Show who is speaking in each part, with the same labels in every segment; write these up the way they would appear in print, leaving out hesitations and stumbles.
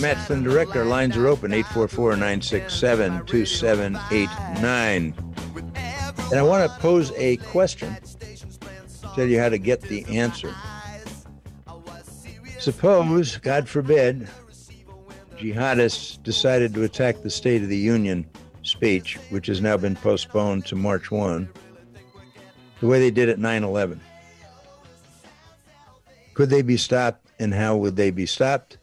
Speaker 1: Matt Flynn Direct. Our lines are open, 844-967-2789. And I want to pose a question, tell you how to get the answer. Suppose, God forbid, jihadists decided to attack the State of the Union speech, which has now been postponed to March 1, the way they did at 9/11. Could they be stopped, and how would they be stopped?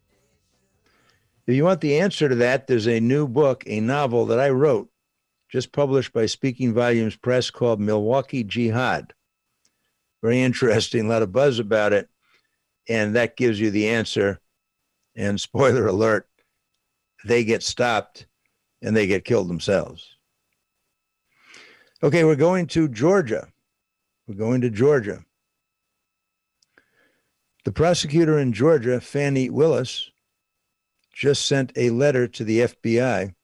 Speaker 1: If you want the answer to that, there's a new book, a novel that I wrote, just published by Speaking Volumes Press, called Milwaukee Jihad. Very interesting, a lot of buzz about it, and that gives you the answer. And spoiler alert, they get stopped and they get killed themselves. Okay, we're going to Georgia. The prosecutor in Georgia, Fani Willis, just sent a letter to the FBI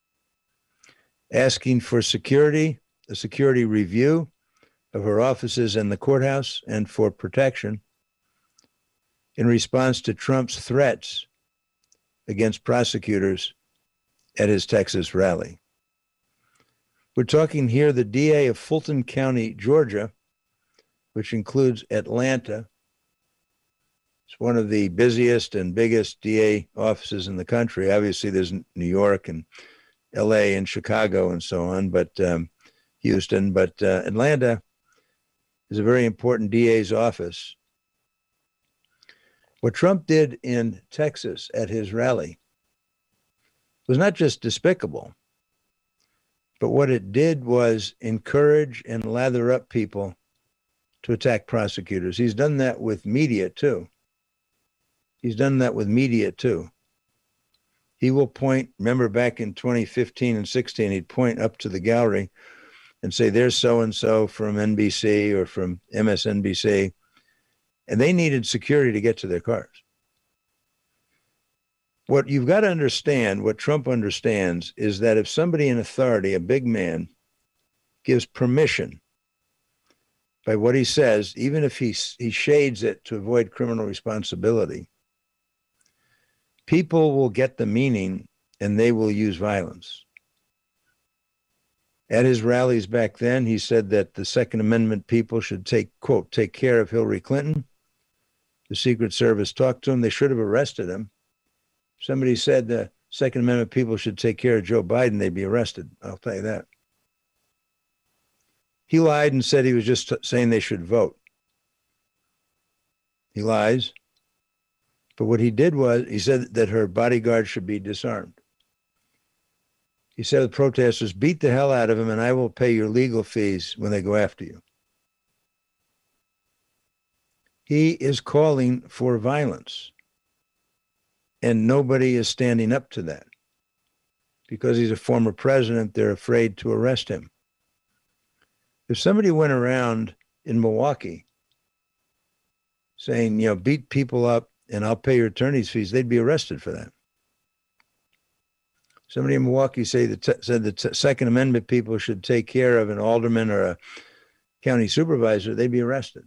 Speaker 1: asking for a security review of her offices and the courthouse, and for protection in response to Trump's threats against prosecutors at his Texas rally. We're talking here the DA of Fulton County, Georgia, which includes Atlanta. It's one of the busiest and biggest DA offices in the country. Obviously, there's New York and LA and Chicago and so on, but Houston. But Atlanta is a very important DA's office. What Trump did in Texas at his rally was not just despicable, but what it did was encourage and lather up people to attack prosecutors. He's done that with media too. He will point, remember back in 2015 and 16, he'd point up to the gallery and say, there's so-and-so from NBC or from MSNBC, and they needed security to get to their cars. What you've got to understand, what Trump understands, is that if somebody in authority, a big man, gives permission by what he says, even if he shades it to avoid criminal responsibility, people will get the meaning and they will use violence. At his rallies back then, he said that the Second Amendment people should take care of Hillary Clinton. The Secret Service talked to him. They should have arrested him. Somebody said the Second Amendment people should take care of Joe Biden, they'd be arrested. I'll tell you that. He lied and said he was just saying they should vote. He lies. But what he did was, he said that her bodyguard should be disarmed. He said to the protesters, beat the hell out of him and I will pay your legal fees when they go after you. He is calling for violence. And nobody is standing up to that. Because he's a former president, they're afraid to arrest him. If somebody went around in Milwaukee saying, beat people up and I'll pay your attorney's fees, they'd be arrested for that. Somebody in Milwaukee said the Second Amendment people should take care of an alderman or a county supervisor, they'd be arrested.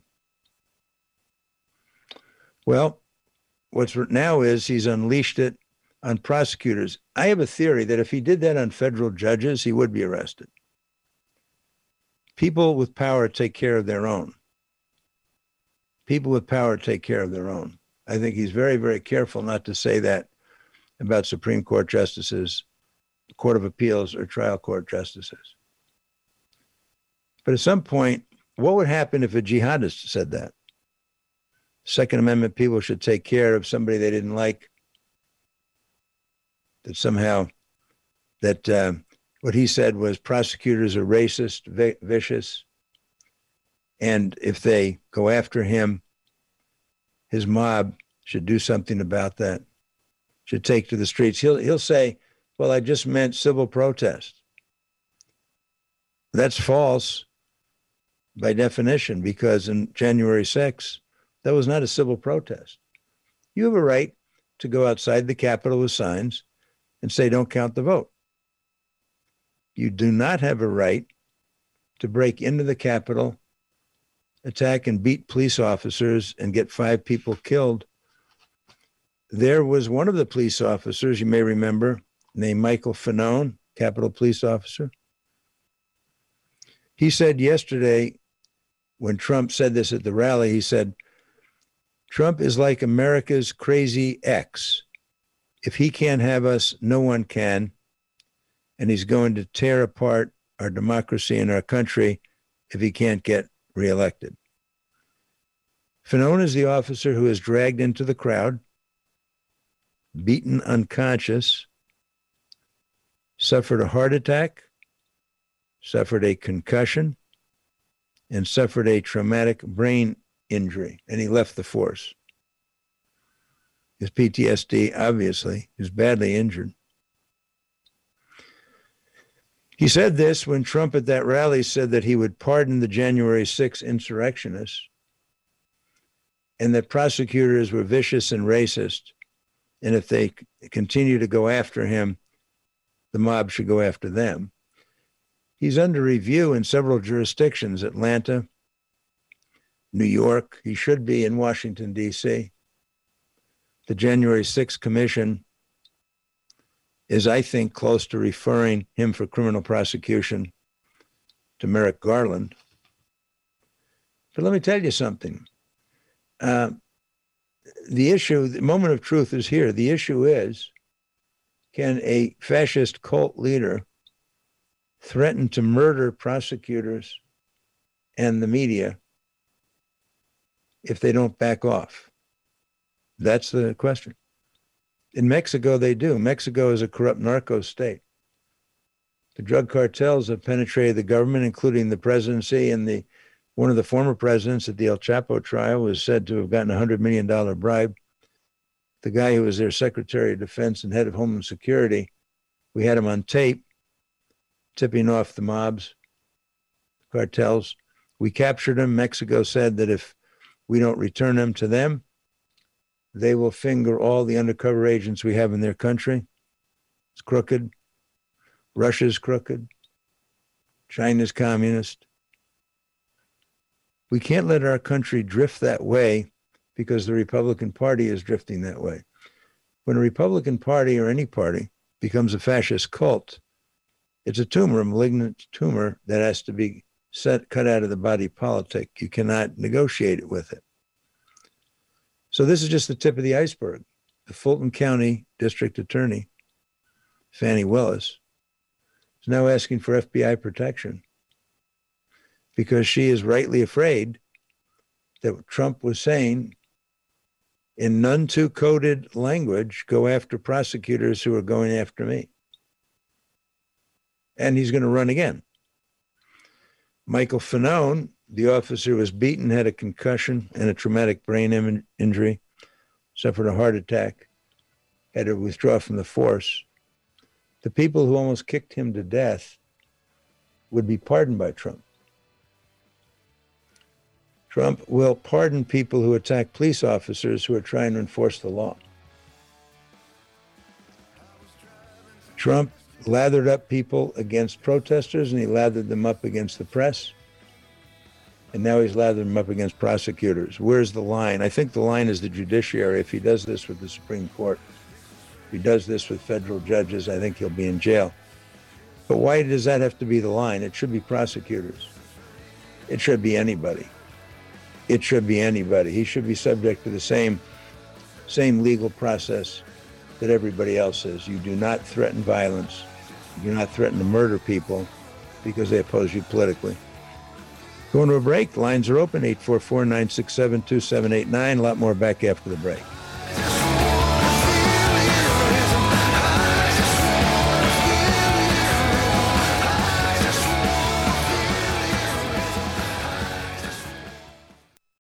Speaker 1: Well, what's now is he's unleashed it on prosecutors. I have a theory that if he did that on federal judges, he would be arrested. People with power take care of their own. I think he's very, very careful not to say that about Supreme Court justices, Court of Appeals, or trial court justices. But at some point, what would happen if a jihadist said that? Second Amendment people should take care of somebody they didn't like. That somehow, what he said was prosecutors are racist, vicious, and if they go after him, his mob should do something about that, should take to the streets. He'll say, well, I just meant civil protest. That's false by definition, because in January 6th, that was not a civil protest. You have a right to go outside the Capitol with signs and say, don't count the vote. You do not have a right to break into the Capitol, attack and beat police officers and get 5 people killed there was one of the police officers, you may remember, named Michael Fanone, Capitol police officer. He said yesterday, when Trump said this at the rally, he said, Trump is like America's crazy ex. If he can't have us, no one can. And he's going to tear apart our democracy and our country if he can't get reelected. Fanone is the officer who is dragged into the crowd, beaten unconscious, suffered a heart attack, suffered a concussion, and suffered a traumatic brain injury, and he left the force. His PTSD, obviously, is badly injured. He said this when Trump at that rally said that he would pardon the January 6 insurrectionists and that prosecutors were vicious and racist, and if they continue to go after him, the mob should go after them. He's under review in several jurisdictions, Atlanta, New York. He should be in Washington, D.C. The January 6th Commission is, I think, close to referring him for criminal prosecution to Merrick Garland. But let me tell you something. The issue, the moment of truth is here. The issue is, can a fascist cult leader threaten to murder prosecutors and the media if they don't back off? That's the question. In Mexico, they do. Mexico is a corrupt narco state. The drug cartels have penetrated the government, including the presidency, and one of the former presidents at the El Chapo trial was said to have gotten a $100 million bribe. The guy who was their Secretary of Defense and head of Homeland Security, we had him on tape tipping off the mobs, cartels. We captured him. Mexico said that if we don't return him to them, they will finger all the undercover agents we have in their country. It's crooked. Russia's crooked. China's communist. We can't let our country drift that way because the Republican Party is drifting that way. When a Republican Party or any party becomes a fascist cult, it's a tumor, a malignant tumor that has to be cut out of the body politic. You cannot negotiate it with it. So this is just the tip of the iceberg. The Fulton County District Attorney, Fani Willis, is now asking for FBI protection because she is rightly afraid that what Trump was saying in none too coded language, go after prosecutors who are going after me. And he's going to run again. Michael Fanone, the officer, was beaten, had a concussion and a traumatic brain injury, suffered a heart attack, had to withdraw from the force. The people who almost kicked him to death would be pardoned by Trump. Trump will pardon people who attack police officers who are trying to enforce the law. Trump lathered up people against protesters, and he lathered them up against the press. And now he's lathered them up against prosecutors. Where's the line? I think the line is the judiciary. If he does this with the Supreme Court, if he does this with federal judges, I think he'll be in jail. But why does that have to be the line? It should be prosecutors. It should be anybody. It should be anybody. He should be subject to the same legal process that everybody else is. You do not threaten violence. You do not threaten to murder people because they oppose you politically. Going to a break. Lines are open, 844-967-2789. A lot more back after the break.